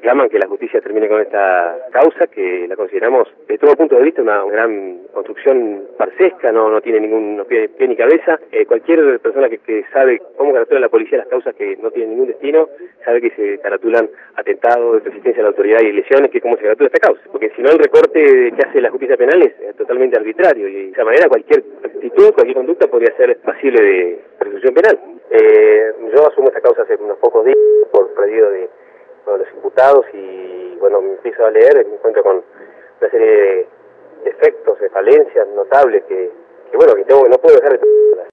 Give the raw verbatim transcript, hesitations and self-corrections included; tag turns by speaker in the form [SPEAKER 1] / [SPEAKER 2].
[SPEAKER 1] reclaman que la justicia termine con esta causa, que la consideramos, de todo punto de vista, una gran construcción farsesca, no, no tiene ningún no pie, pie ni cabeza. Eh, cualquier persona que, que sabe cómo caratula la policía las causas que no tienen ningún destino, sabe que se caratulan atentados, resistencia a la autoridad y lesiones, que es como se caratula esta causa. Porque si no, el recorte que hace la justicia penal es, es totalmente arbitrario, y de esa manera cualquier actitud, cualquier conducta podría ser pasible de persecución penal. Eh, yo asumo esta causa hace unos pocos días por pedido de bueno, los imputados, y bueno, me empiezo a leer, me encuentro con una serie de defectos, de falencias notables que, que bueno, que tengo, que no puedo dejar de